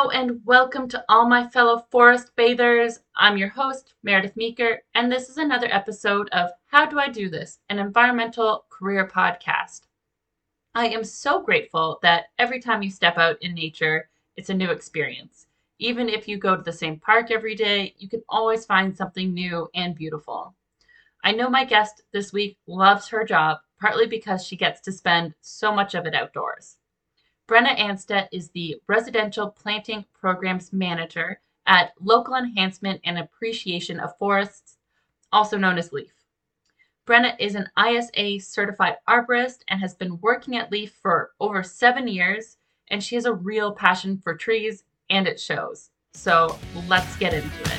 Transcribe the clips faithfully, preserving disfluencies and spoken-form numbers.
Hello and welcome to all my fellow forest bathers. I'm your host, Meredith Meeker, and this is another episode of How Do I Do This? An environmental career podcast. I am so grateful that every time you step out in nature, it's a new experience. Even if you go to the same park every day, you can always find something new and beautiful. I know my guest this week loves her job, partly because she gets to spend so much of it outdoors. Brenna Anstett is the Residential Planting Programs Manager at Local Enhancement and Appreciation of Forests, also known as LEAF. Brenna is an I S A certified arborist and has been working at LEAF for over seven years, and she has a real passion for trees, and it shows. So let's get into it.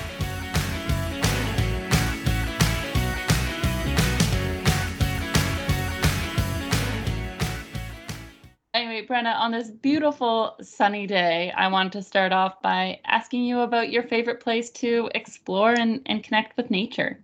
Anyway, Brenna, on this beautiful sunny day, I wanted to start off by asking you about your favorite place to explore and, and connect with nature.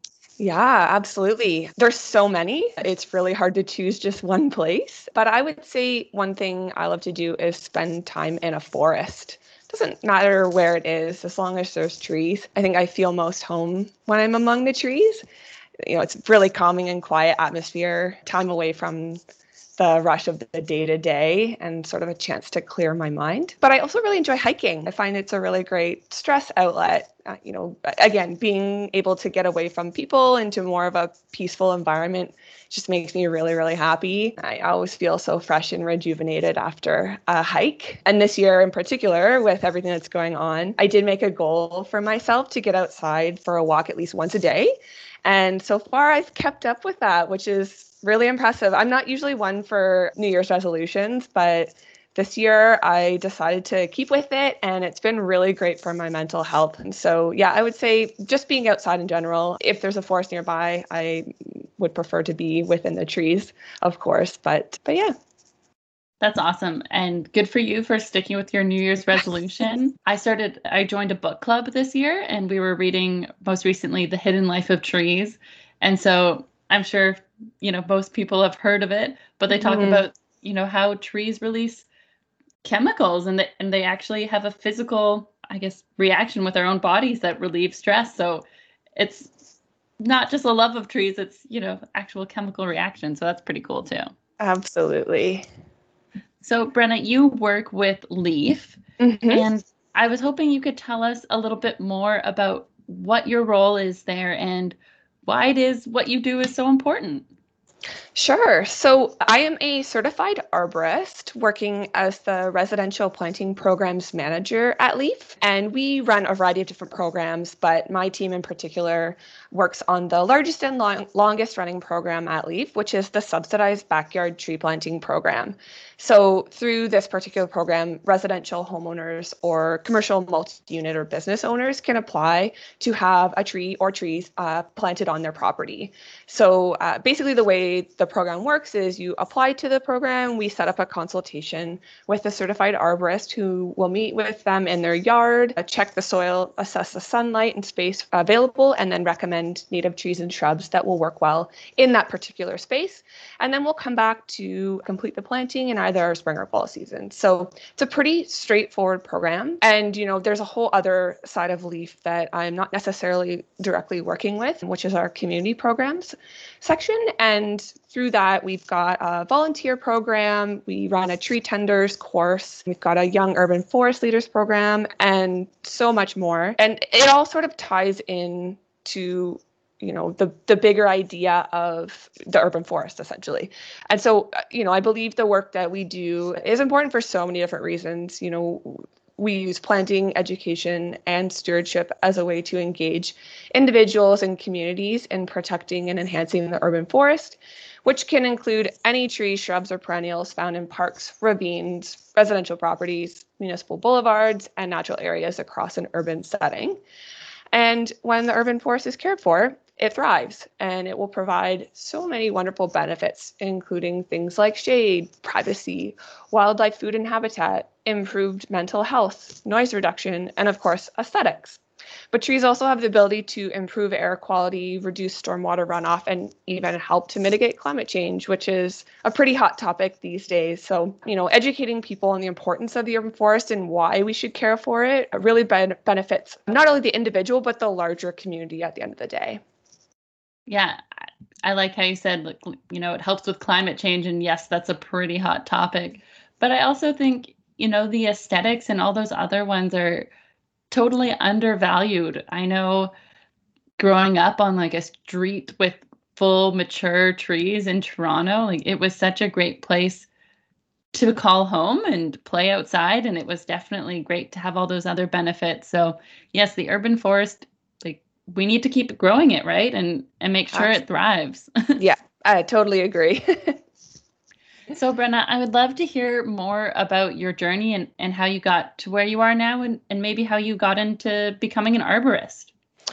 Yeah, absolutely. There's so many. It's really hard to choose just one place. But I would say one thing I love to do is spend time in a forest. Doesn't matter where it is, as long as there's trees. I think I feel most home when I'm among the trees. You know, it's really calming and quiet atmosphere, time away from the rush of the day to day and sort of a chance to clear my mind. But I also really enjoy hiking. I find it's a really great stress outlet. Uh, you know, again, being able to get away from people into more of a peaceful environment just makes me really, really happy. I always feel so fresh and rejuvenated after a hike. And this year in particular, with everything that's going on, I did make a goal for myself to get outside for a walk at least once a day. And so far, I've kept up with that, which is really impressive. I'm not usually one for New Year's resolutions, but this year I decided to keep with it, and it's been really great for my mental health. And so, yeah, I would say just being outside in general. If there's a forest nearby, I would prefer to be within the trees, of course. But, but yeah. That's awesome. And good for you for sticking with your New Year's resolution. I started, I joined a book club this year, and we were reading most recently The Hidden Life of Trees. And so I'm sure, you know, most people have heard of it, but they talk mm-hmm. about, you know, how trees release chemicals and, they, and they actually have a physical, I guess, reaction with their own bodies that relieve stress. So it's not just a love of trees, it's, you know, actual chemical reaction. So that's pretty cool too. Absolutely. So, Brenna, you work with LEAF, mm-hmm. and I was hoping you could tell us a little bit more about what your role is there and why it is what you do is so important. Sure. So I am a certified arborist working as the Residential Planting Programs Manager at LEAF. And we run a variety of different programs, but my team in particular works on the largest and long, longest running program at LEAF, which is the Subsidized Backyard Tree Planting Program. So through this particular program, residential homeowners or commercial multi-unit or business owners can apply to have a tree or trees uh, planted on their property. So uh, basically the way the program works is you apply to the program, we set up a consultation with a certified arborist who will meet with them in their yard, uh, check the soil, assess the sunlight and space available, and then recommend native trees and shrubs that will work well in that particular space. And then we'll come back to complete the planting in either spring or fall season. So it's a pretty straightforward program. And, you know, there's a whole other side of LEAF that I'm not necessarily directly working with, which is our community programs section. And through that, we've got a volunteer program. We run a tree tenders course. We've got a young urban forest leaders program and so much more. And it all sort of ties in to you know, the, the bigger idea of the urban forest, essentially. And so, you know, I believe the work that we do is important for so many different reasons. You know, we use planting, education, and stewardship as a way to engage individuals and communities in protecting and enhancing the urban forest, which can include any trees, shrubs, or perennials found in parks, ravines, residential properties, municipal boulevards, and natural areas across an urban setting. And when the urban forest is cared for, it thrives, and it will provide so many wonderful benefits, including things like shade, privacy, wildlife, food and habitat, improved mental health, noise reduction, and of course, aesthetics. But trees also have the ability to improve air quality, reduce stormwater runoff, and even help to mitigate climate change, which is a pretty hot topic these days. So, you know, educating people on the importance of the urban forest and why we should care for it really ben- benefits not only the individual, but the larger community at the end of the day. Yeah, I like how you said, like, you know, it helps with climate change. And yes, that's a pretty hot topic. But I also think, you know, the aesthetics and all those other ones are totally undervalued. I know growing up on like a street with full mature trees in Toronto, like it was such a great place to call home and play outside. And it was definitely great to have all those other benefits. So yes, the urban forest, like we need to keep growing it, right? And and make sure Absolutely. it thrives. Yeah, I totally agree. So Brenna, I would love to hear more about your journey and, and how you got to where you are now and, and maybe how you got into becoming an arborist.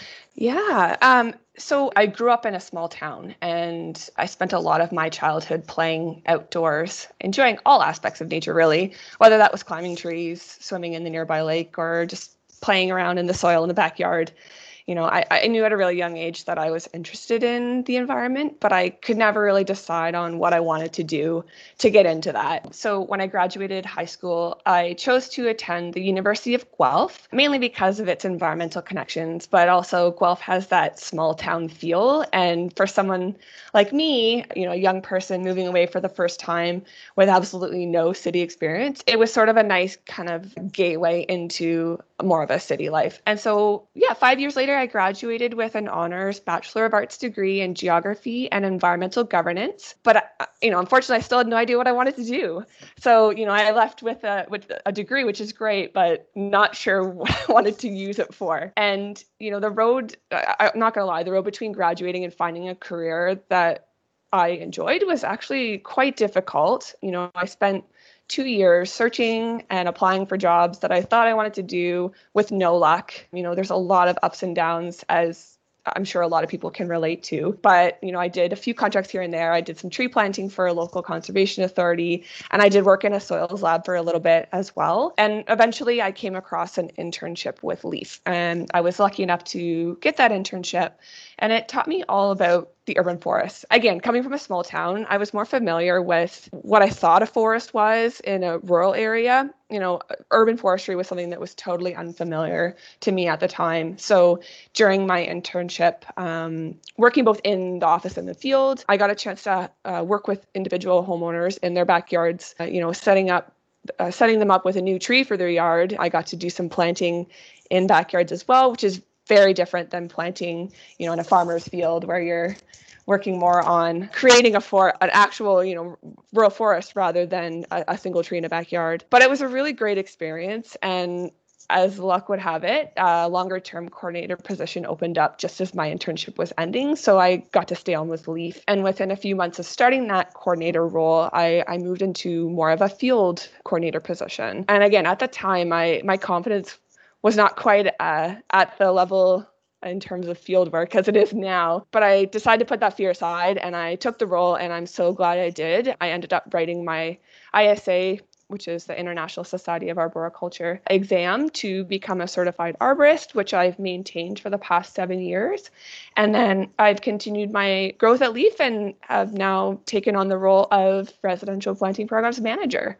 Yeah. Um, so I grew up in a small town and I spent a lot of my childhood playing outdoors, enjoying all aspects of nature, really, whether that was climbing trees, swimming in the nearby lake, or just playing around in the soil in the backyard. You know, I, I knew at a really young age that I was interested in the environment, but I could never really decide on what I wanted to do to get into that. So when I graduated high school, I chose to attend the University of Guelph, mainly because of its environmental connections, but also Guelph has that small town feel. And for someone like me, you know, a young person moving away for the first time with absolutely no city experience, it was sort of a nice kind of gateway into more of a city life. And so, yeah, five years later, I graduated with an honors Bachelor of Arts degree in geography and environmental governance. But, uh, you know, unfortunately, I still had no idea what I wanted to do. So, you know, I left with a, with a degree, which is great, but not sure what I wanted to use it for. And, you know, the road, I, I'm not going to lie, the road between graduating and finding a career that I enjoyed was actually quite difficult. You know, I spent two years searching and applying for jobs that I thought I wanted to do with no luck. You know, there's a lot of ups and downs, as I'm sure a lot of people can relate to. But, you know, I did a few contracts here and there. I did some tree planting for a local conservation authority, and I did work in a soils lab for a little bit as well. And eventually I came across an internship with LEAF, and I was lucky enough to get that internship. And it taught me all about the urban forest. Again, coming from a small town, I was more familiar with what I thought a forest was in a rural area. You know, urban forestry was something that was totally unfamiliar to me at the time. So during my internship, um, working both in the office and the field, I got a chance to uh, work with individual homeowners in their backyards, uh, you know, setting up, uh, setting them up with a new tree for their yard. I got to do some planting in backyards as well, which is very different than planting, you know, in a farmer's field where you're working more on creating a for an actual, you know, rural forest rather than a, a single tree in a backyard. But it was a really great experience. And as luck would have it, a longer term coordinator position opened up just as my internship was ending. So I got to stay on with LEAF. And within a few months of starting that coordinator role, I, I moved into more of a field coordinator position. And again, at the time, my my confidence was not quite uh, at the level in terms of field work as it is now. But I decided to put that fear aside and I took the role, and I'm so glad I did. I ended up writing my I S A, which is the International Society of Arboriculture exam, to become a certified arborist, which I've maintained for the past seven years. And then I've continued my growth at LEAF and have now taken on the role of residential planting programs manager.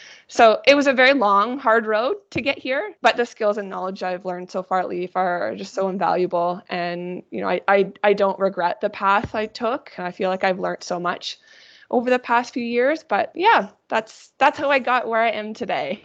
So it was a very long, hard road to get here, but the skills and knowledge I've learned so far at LEAF are just so invaluable. And, you know, I, I, I don't regret the path I took. I feel like I've learned so much over the past few years, but yeah, that's, that's how I got where I am today.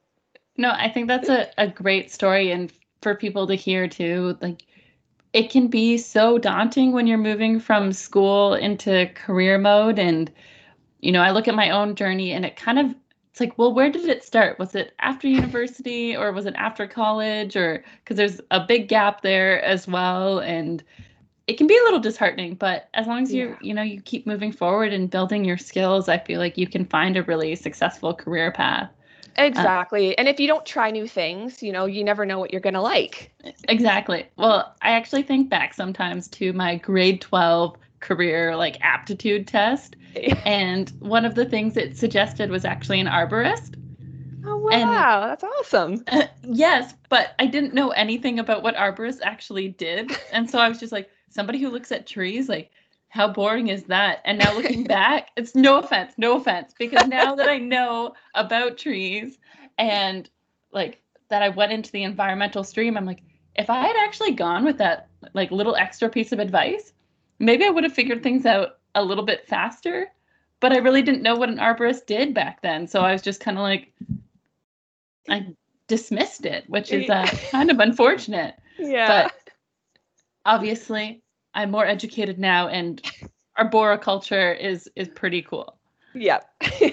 No, I think that's a, a great story. And for people to hear too, like it can be so daunting when you're moving from school into career mode. And, you know, I look at my own journey and it kind of, it's like, well, where did it start? Was it after university or was it after college? Or because there's a big gap there as well. And it can be a little disheartening, but as long as you, Yeah. you know, you keep moving forward and building your skills, I feel like you can find a really successful career path. Exactly. And if you don't try new things, you know, you never know what you're going to like. Exactly. Well, I actually think back sometimes to my grade twelve career like aptitude test. And one of the things it suggested was actually an arborist. Oh, wow. And, that's awesome. Uh, yes, but I didn't know anything about what arborists actually did. And so I was just like, somebody who looks at trees, like, how boring is that? And now looking back, it's no offense, no offense, because now that I know about trees and like that I went into the environmental stream, I'm like, if I had actually gone with that like little extra piece of advice, maybe I would have figured things out a little bit faster. But I really didn't know what an arborist did back then. So I was just kind of like, I dismissed it, which is uh, kind of unfortunate. Yeah. But obviously, I'm more educated now, and arboriculture is is pretty cool. Yep.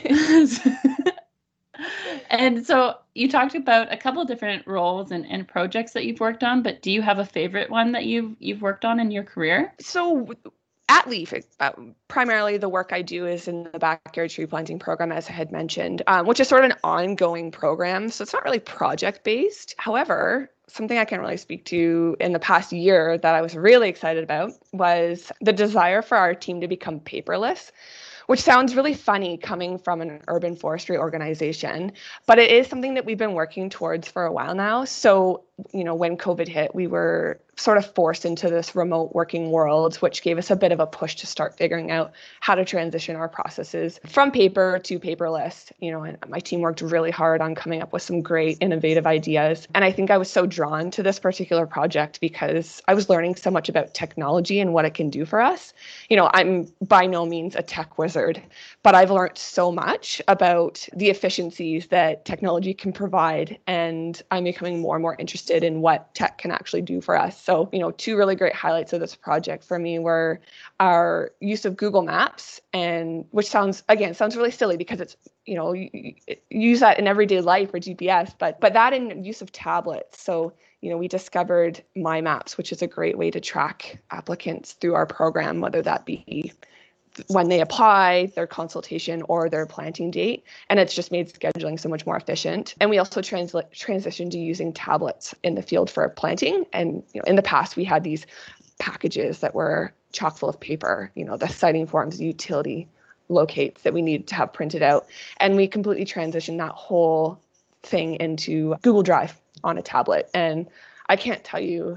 And so you talked about a couple of different roles and, and projects that you've worked on, but do you have a favorite one that you've you've worked on in your career? So at Leaf, uh, primarily the work I do is in the backyard tree planting program, as I had mentioned, um, which is sort of an ongoing program. So it's not really project based. However, something I can really speak to in the past year that I was really excited about was the desire for our team to become paperless, which sounds really funny coming from an urban forestry organization, but it is something that we've been working towards for a while now. So, you know, when COVID hit, we were sort of forced into this remote working world, which gave us a bit of a push to start figuring out how to transition our processes from paper to paperless. You know, and my team worked really hard on coming up with some great innovative ideas. And I think I was so drawn to this particular project because I was learning so much about technology and what it can do for us. You know, I'm by no means a tech wizard, but I've learned so much about the efficiencies that technology can provide. And I'm becoming more and more interested in what tech can actually do for us. So, you know, two really great highlights of this project for me were our use of Google Maps, and which sounds, again, sounds really silly because it's, you know, you, you use that in everyday life for G P S, but but that in use of tablets. So, you know, we discovered My Maps, which is a great way to track applicants through our program, whether that be when they apply, their consultation, or their planting date. And it's just made scheduling so much more efficient. And we also transla- transitioned to using tablets in the field for planting. And you know, in the past, we had these packages that were chock full of paper, you know, the siting forms, utility locates that we needed to have printed out. And we completely transitioned that whole thing into Google Drive on a tablet. And I can't tell you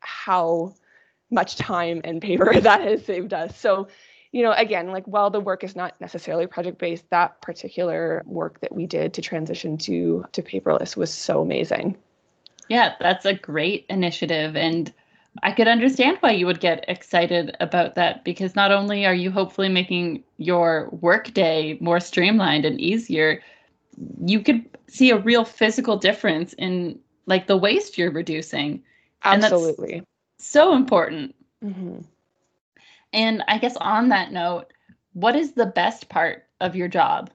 how much time and paper that has saved us. So, you know, again, like while the work is not necessarily project-based, that particular work that we did to transition to to paperless was so amazing. Yeah, that's a great initiative. And I could understand why you would get excited about that, because not only are you hopefully making your workday more streamlined and easier, you could see a real physical difference in like the waste you're reducing. Absolutely. And that's so important. Mm-hmm. And I guess on that note, what is the best part of your job?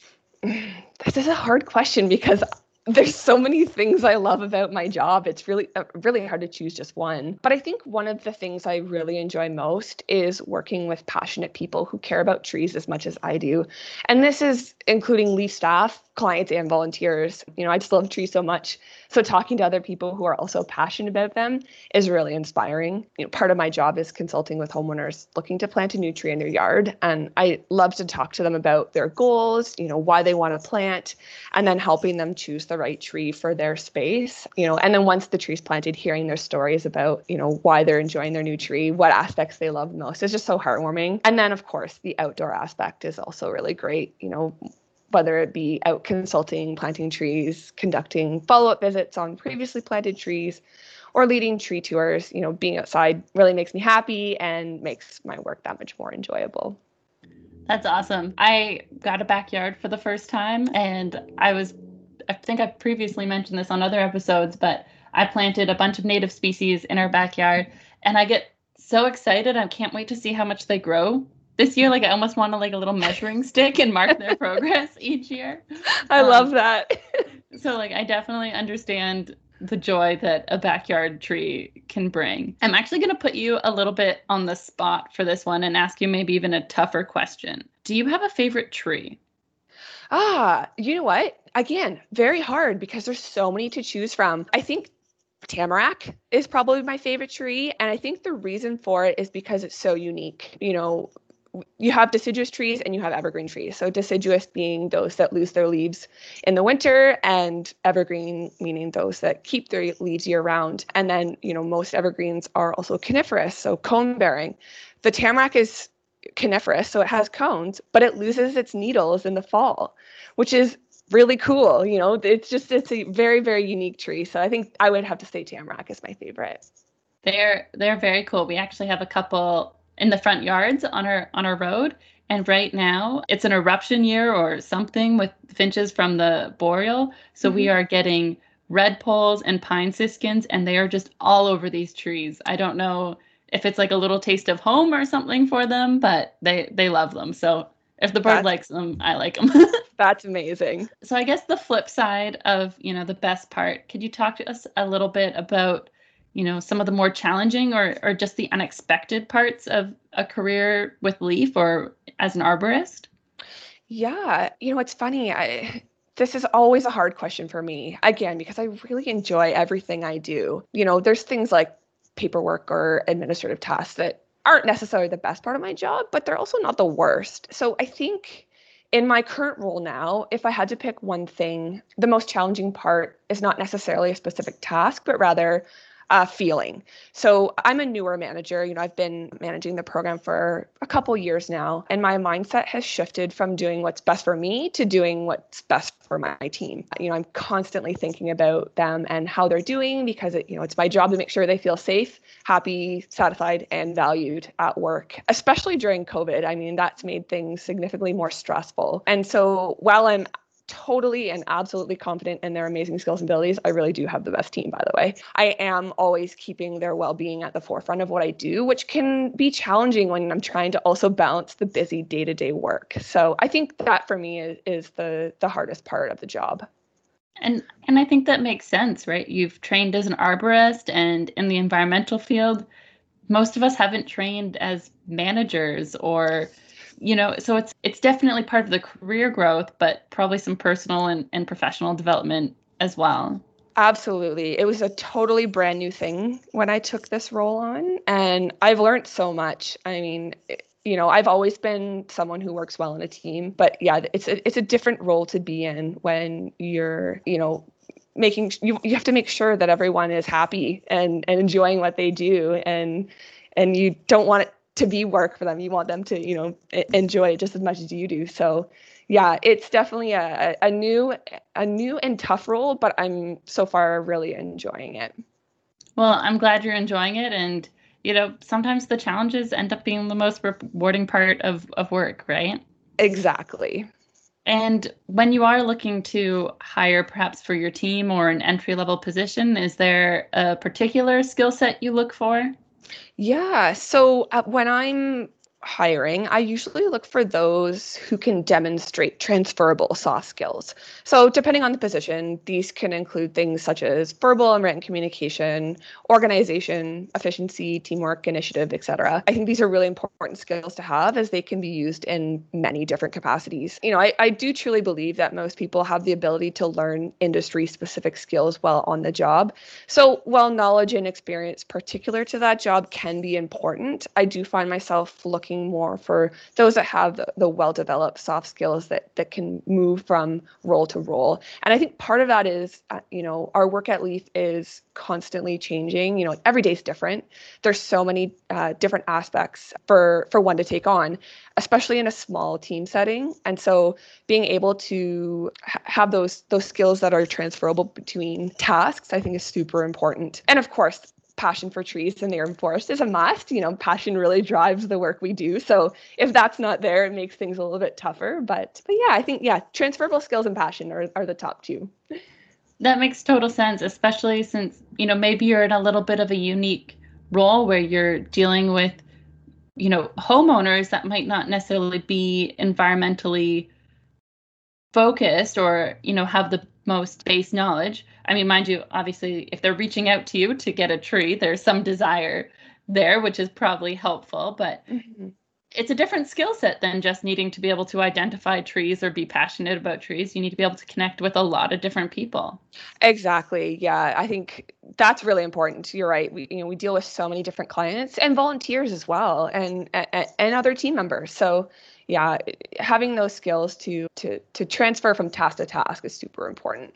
This is a hard question because there's so many things I love about my job. It's really, uh, really hard to choose just one. But I think one of the things I really enjoy most is working with passionate people who care about trees as much as I do. And this is including Leaf staff, clients, and volunteers. You know, I just love trees so much. So talking to other people who are also passionate about them is really inspiring. You know, part of my job is consulting with homeowners looking to plant a new tree in their yard. And I love to talk to them about their goals, you know, why they want to plant, and then helping them choose the right tree for their space. You know, and then once the tree's planted, hearing their stories about, you know, why they're enjoying their new tree, what aspects they love most is just so heartwarming. And then, of course, the outdoor aspect is also really great. You know, whether it be out consulting, planting trees, conducting follow-up visits on previously planted trees, or leading tree tours, you know, being outside really makes me happy and makes my work that much more enjoyable. That's awesome. I got a backyard for the first time, and I was, I think I've previously mentioned this on other episodes, but I planted a bunch of native species in our backyard, and I get so excited. I can't wait to see how much they grow this year. Like I almost want to like a little measuring stick and mark their progress each year. I um, love that. So like I definitely understand the joy that a backyard tree can bring. I'm actually going to put you a little bit on the spot for this one and ask you maybe even a tougher question. Do you have a favorite tree? Ah, you know what? Again, very hard because there's so many to choose from. I think tamarack is probably my favorite tree. And I think the reason for it is because it's so unique. You know, you have deciduous trees and you have evergreen trees. So deciduous being those that lose their leaves in the winter, and evergreen meaning those that keep their leaves year round. And then, you know, most evergreens are also coniferous, so cone bearing. The tamarack is coniferous, so it has cones, but it loses its needles in the fall, which is really cool. You know, it's just, it's a very, very unique tree. So I think I would have to say tamarack is my favorite. They're they're very cool. We actually have a couple in the front yards on our on our road, and right now it's an eruption year or something with finches from the boreal. So mm-hmm. we are getting redpolls and pine siskins, and they are just all over these trees. I don't know if it's like a little taste of home or something for them, but they they love them. So if the bird that's, likes them, I like them. That's amazing. So I guess the flip side of, you know, the best part, could you talk to us a little bit about, you know, some of the more challenging or, or just the unexpected parts of a career with Leaf or as an arborist? Yeah, you know, it's funny. I this is always a hard question for me, again, because I really enjoy everything I do. You know, there's things like paperwork or administrative tasks that aren't necessarily the best part of my job, but they're also not the worst. So I think in my current role now, if I had to pick one thing, the most challenging part is not necessarily a specific task, but rather Uh, feeling. So I'm a newer manager. You know, I've been managing the program for a couple years now, and my mindset has shifted from doing what's best for me to doing what's best for my team. You know, I'm constantly thinking about them and how they're doing, because it, you know, it's my job to make sure they feel safe, happy, satisfied, and valued at work, especially during COVID. I mean, that's made things significantly more stressful. And so while I'm totally and absolutely confident in their amazing skills and abilities, I really do have the best team, by the way. I am always keeping their well-being at the forefront of what I do, which can be challenging when I'm trying to also balance the busy day-to-day work. So I think that for me is, is the the hardest part of the job. And and I think that makes sense, right? You've trained as an arborist, and in the environmental field, most of us haven't trained as managers or, you know, so it's it's definitely part of the career growth, but probably some personal and, and professional development as well. Absolutely. It was a totally brand new thing when I took this role on, and I've learned so much. I mean, it, you know, I've always been someone who works well in a team, but yeah, it's a, it's a different role to be in when you're, you know, making, you, you have to make sure that everyone is happy and, and enjoying what they do. And, and you don't want it to be work for them. You want them to, you know, enjoy it just as much as you do. So yeah, it's definitely a, a new, a new and tough role, but I'm so far really enjoying it. Well, I'm glad you're enjoying it. And, you know, sometimes the challenges end up being the most rewarding part of, of work, right? Exactly. And when you are looking to hire perhaps for your team or an entry level position, is there a particular skill set you look for? Yeah. So uh, when I'm hiring, I usually look for those who can demonstrate transferable soft skills. So depending on the position, these can include things such as verbal and written communication, organization, efficiency, teamwork, initiative, et cetera. I think these are really important skills to have, as they can be used in many different capacities. You know, I, I do truly believe that most people have the ability to learn industry-specific skills while on the job. So while knowledge and experience particular to that job can be important, I do find myself looking more for those that have the, the well-developed soft skills that that can move from role to role. And I think part of that is, uh, you know, our work at Leaf is constantly changing. You know, every day is different. There's so many uh, different aspects for for one to take on, especially in a small team setting. And so being able to ha- have those those skills that are transferable between tasks, I think, is super important. And of course, passion for trees and the urban forest is a must. You know, passion really drives the work we do. So if that's not there, it makes things a little bit tougher. But, but yeah, I think, yeah, transferable skills and passion are, are the top two. That makes total sense, especially since, you know, maybe you're in a little bit of a unique role where you're dealing with, you know, homeowners that might not necessarily be environmentally focused or, you know, have the most base knowledge. I mean, mind you, obviously, if they're reaching out to you to get a tree, there's some desire there, which is probably helpful. But, mm-hmm. it's a different skill set than just needing to be able to identify trees or be passionate about trees. You need to be able to connect with a lot of different people. Exactly. Yeah, I think that's really important. You're right. We, you know, we deal with so many different clients and volunteers as well, and and, and other team members. So, yeah, having those skills to to to transfer from task to task is super important.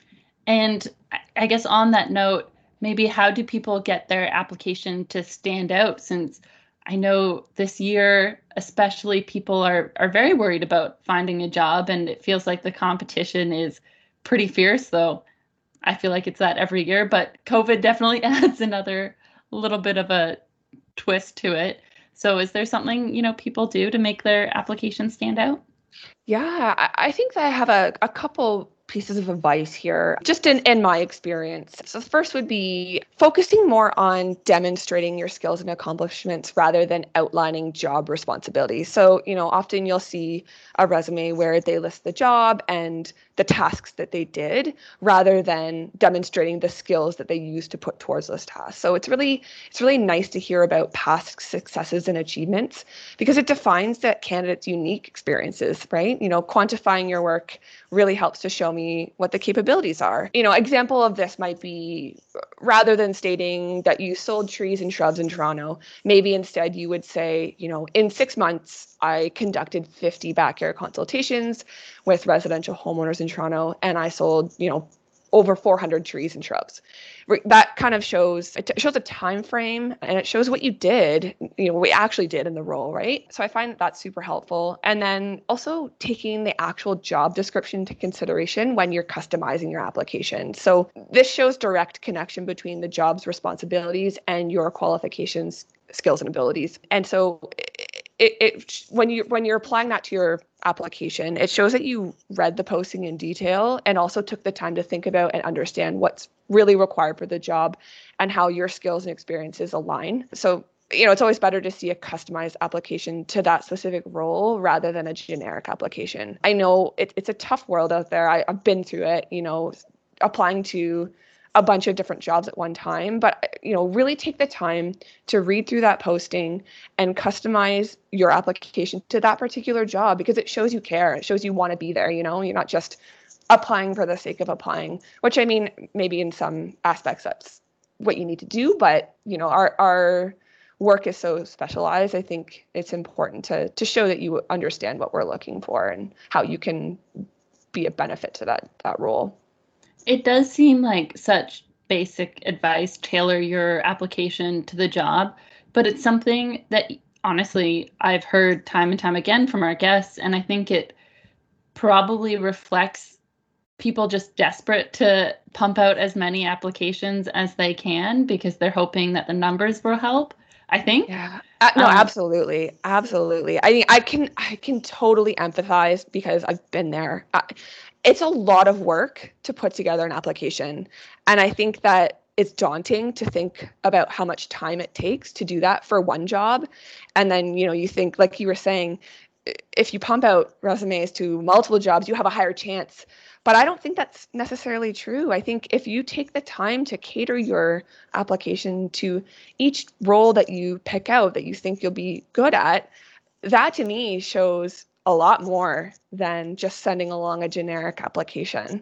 And I guess on that note, maybe how do people get their application to stand out? Since I know this year, especially, people are are very worried about finding a job, and it feels like the competition is pretty fierce, though. I feel like it's that every year, but COVID definitely adds another little bit of a twist to it. So is there something, you know, people do to make their application stand out? Yeah, I, I think that I have a, a couple pieces of advice here, just in, in my experience. So the first would be focusing more on demonstrating your skills and accomplishments rather than outlining job responsibilities. So, you know, often you'll see a resume where they list the job and the tasks that they did rather than demonstrating the skills that they used to put towards those tasks. So it's really it's really nice to hear about past successes and achievements because it defines that candidate's unique experiences, right? You know, quantifying your work really helps to show me what the capabilities are. You know, example of this might be rather than stating that you sold trees and shrubs in Toronto, maybe instead you would say, you know, in six months, I conducted fifty backyard consultations with residential homeowners in Toronto, and I sold, you know, over four hundred trees and shrubs. That kind of shows it shows a time frame, and it shows what you did, you know, what we actually did in the role, right? So I find that that's super helpful. And then also taking the actual job description into consideration when you're customizing your application. So this shows direct connection between the job's responsibilities and your qualifications, skills, and abilities. And so it, it when you when you're applying that to your application, it shows that you read the posting in detail and also took the time to think about and understand what's really required for the job and how your skills and experiences align. So, you know, it's always better to see a customized application to that specific role rather than a generic application. I know it, it's a tough world out there. I, I've been through it, you know, applying to a bunch of different jobs at one time, but, you know, really take the time to read through that posting and customize your application to that particular job because it shows you care. It shows you want to be there. You know, you're not just applying for the sake of applying, which I mean, maybe in some aspects that's what you need to do, but, you know, our, our work is so specialized. I think it's important to, to show that you understand what we're looking for and how you can be a benefit to that, that role. It does seem like such basic advice, tailor your application to the job, but it's something that honestly I've heard time and time again from our guests, and I think it probably reflects people just desperate to pump out as many applications as they can because they're hoping that the numbers will help, I think. Yeah. Uh, no, Um, absolutely. Absolutely. I mean, I can I can totally empathize because I've been there. Uh, it's a lot of work to put together an application. And I think that it's daunting to think about how much time it takes to do that for one job. And then, you know, you think, like you were saying, if you pump out resumes to multiple jobs, you have a higher chance. But I don't think that's necessarily true. I think if you take the time to cater your application to each role that you pick out that you think you'll be good at, that to me shows a lot more than just sending along a generic application.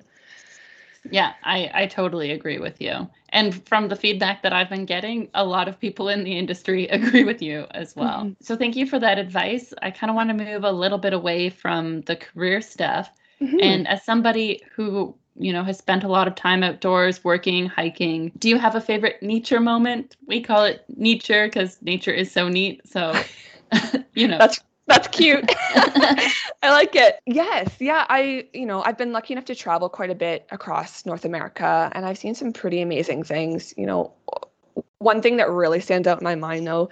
Yeah, I, I totally agree with you. And from the feedback that I've been getting, a lot of people in the industry agree with you as well. Mm-hmm. So thank you for that advice. I kind of want to move a little bit away from the career stuff. Mm-hmm. And as somebody who, you know, has spent a lot of time outdoors working, hiking, do you have a favorite nature moment? We call it nature because nature is so neat. So, you know. That's That's cute. I like it. Yes. Yeah. I, you know, I've been lucky enough to travel quite a bit across North America, and I've seen some pretty amazing things. You know, one thing that really stands out in my mind, though,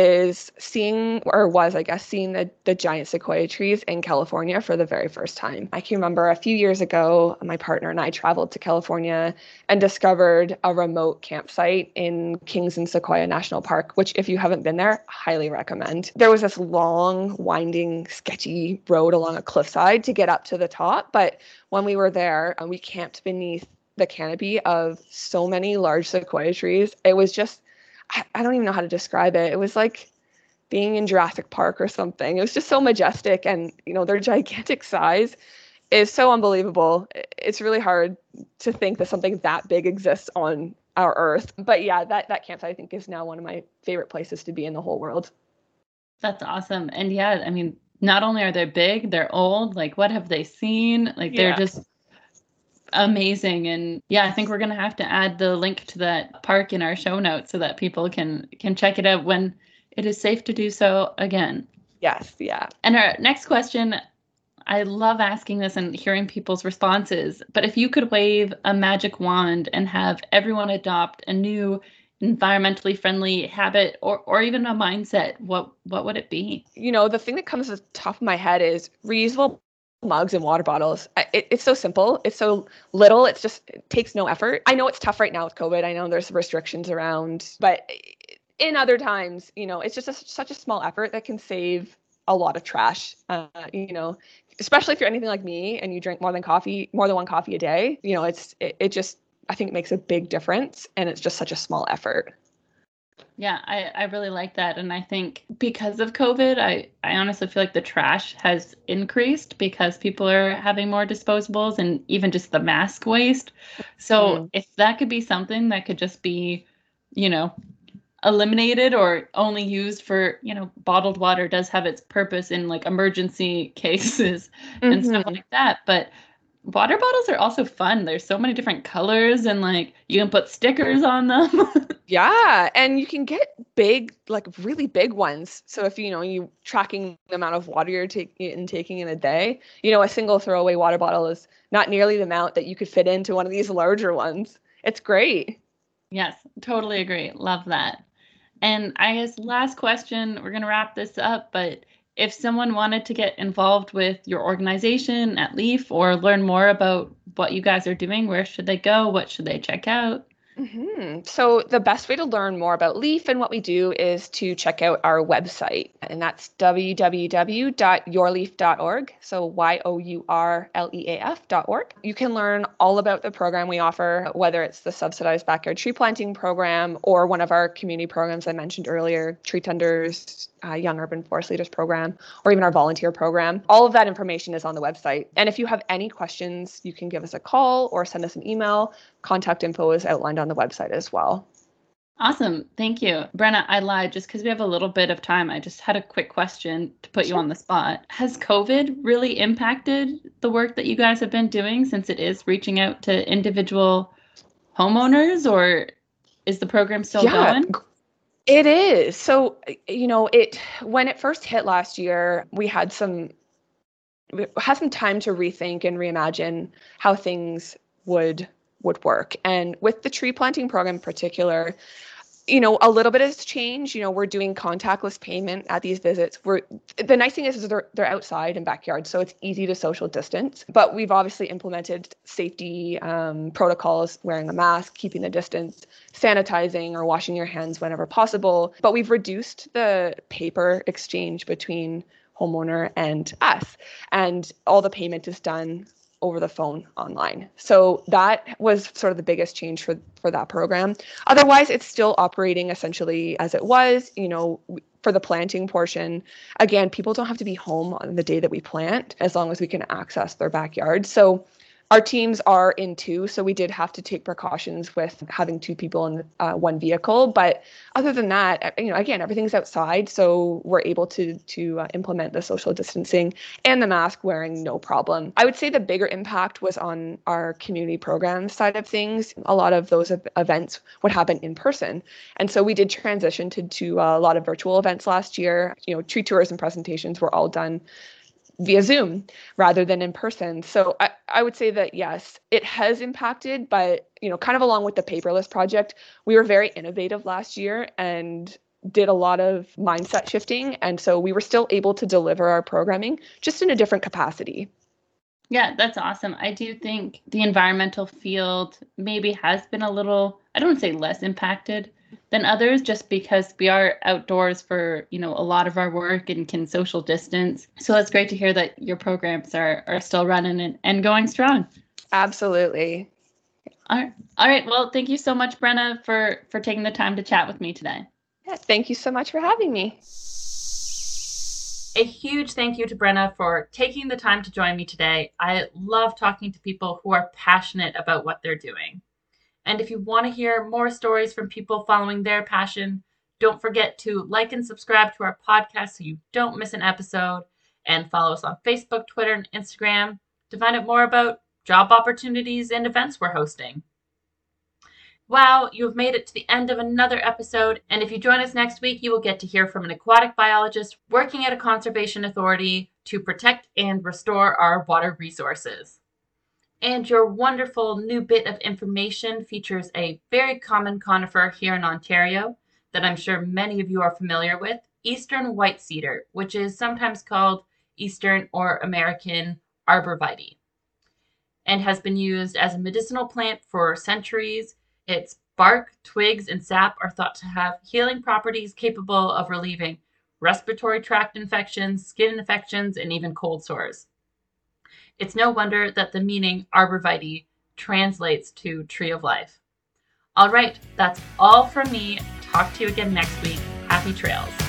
is seeing, or was, I guess, seeing the, the giant sequoia trees in California for the very first time. I can remember a few years ago, my partner and I traveled to California and discovered a remote campsite in Kings and Sequoia National Park, which, if you haven't been there, highly recommend. There was this long, winding, sketchy road along a cliffside to get up to the top, but when we were there, and we camped beneath the canopy of so many large sequoia trees. It was just, I, I don't even know how to describe it. It was like, being in Jurassic Park or something. It was just so majestic, and you know, their gigantic size is so unbelievable. It's really hard to think that something that big exists on our Earth. But yeah, that, that campsite I think is now one of my favorite places to be in the whole world. That's awesome. And yeah, I mean, not only are they big, they're old. Like, what have they seen? Like, they're Yeah. just amazing. And yeah, I think we're going to have to add the link to that park in our show notes so that people can can check it out when it is safe to do so again. Yes, yeah. And our next question, I love asking this and hearing people's responses, but if you could wave a magic wand and have everyone adopt a new environmentally friendly habit or, or even a mindset, what what would it be? You know, the thing that comes to the top of my head is reusable mugs and water bottles. It, it's so simple. It's so little. It's just, it takes no effort. I know it's tough right now with COVID. I know there's restrictions around, but in other times, you know, it's just a, such a small effort that can save a lot of trash. Uh, you know, especially if you're anything like me and you drink more than coffee, more than one coffee a day, you know, it's, it, it just, I think it makes a big difference, and it's just such a small effort. Yeah, I, I really like that. And I think because of COVID, I, I honestly feel like the trash has increased because people are having more disposables and even just the mask waste. So mm. if that could be something that could just be, you know, eliminated or only used for, you know, bottled water does have its purpose in like emergency cases mm-hmm. and stuff like that. But water bottles are also fun. There's so many different colors and like you can put stickers on them. Yeah. And you can get big, like really big ones. So if, you know, you tracking the amount of water you're taking and taking in a day, you know, a single throwaway water bottle is not nearly the amount that you could fit into one of these larger ones. It's great. Yes, totally agree. Love that. And I guess last question, we're going to wrap this up, but if someone wanted to get involved with your organization at LEAF or learn more about what you guys are doing, where should they go? What should they check out? Mm-hmm. So the best way to learn more about LEAF and what we do is to check out our website, and that's w w w dot your leaf dot org. So Y O U R L E A F dot org. You can learn all about the program we offer, whether it's the subsidized backyard tree planting program or one of our community programs I mentioned earlier, Tree Tenders, uh, Young Urban Forest Leaders program, or even our volunteer program. All of that information is on the website. And if you have any questions, you can give us a call or send us an email. Contact info is outlined on the website as well. Awesome. Thank you. Brenna, I lied just because we have a little bit of time. I just had a quick question to put sure. you on the spot. Has COVID really impacted the work that you guys have been doing since it is reaching out to individual homeowners, or is the program still yeah. going? It is. So, you know, it when it first hit last year, we had some we had some time to rethink and reimagine how things would would work. And with the tree planting program in particular, you know, a little bit has changed. You know, we're doing contactless payment at these visits. We're the nice thing is, is they're they're outside in backyards, so it's easy to social distance. But we've obviously implemented safety um, protocols, wearing a mask, keeping the distance, sanitizing or washing your hands whenever possible. But we've reduced the paper exchange between homeowner and us, and all the payment is done over the phone online. So that was sort of the biggest change for, for that program. Otherwise, it's still operating essentially as it was, you know, for the planting portion. Again, people don't have to be home on the day that we plant as long as we can access their backyard. So our teams are in two, so we did have to take precautions with having two people in uh, one vehicle. But other than that, you know, again, everything's outside, so we're able to to uh, implement the social distancing and the mask wearing, no problem. I would say the bigger impact was on our community program side of things. A lot of those events would happen in person, and so we did transition to to a lot of virtual events last year. You know, tree tours and presentations were all done via Zoom rather than in person. So I, I would say that, yes, it has impacted, but, you know, kind of along with the paperless project, we were very innovative last year and did a lot of mindset shifting. And so we were still able to deliver our programming just in a different capacity. Yeah, that's awesome. I do think the environmental field maybe has been a little, I don't want to say less impacted than others, just because we are outdoors for, you know, a lot of our work and can social distance. So that's great to hear that your programs are, are still running and, and going strong. Absolutely. All right. All right. Well, thank you so much, Brenna, for, for taking the time to chat with me today. Yeah, thank you so much for having me. A huge thank you to Brenna for taking the time to join me today. I love talking to people who are passionate about what they're doing. And if you want to hear more stories from people following their passion, don't forget to like and subscribe to our podcast so you don't miss an episode, and follow us on Facebook, Twitter, and Instagram to find out more about job opportunities and events we're hosting. Wow, you have made it to the end of another episode, and if you join us next week, you will get to hear from an aquatic biologist working at a conservation authority to protect and restore our water resources. And your wonderful new bit of information features a very common conifer here in Ontario that I'm sure many of you are familiar with, eastern white cedar, which is sometimes called Eastern or American arborvitae, and has been used as a medicinal plant for centuries. Its bark, twigs, and sap are thought to have healing properties capable of relieving respiratory tract infections, skin infections, and even cold sores. It's no wonder that the meaning arborvitae translates to tree of life. All right, that's all from me. Talk to you again next week. Happy trails.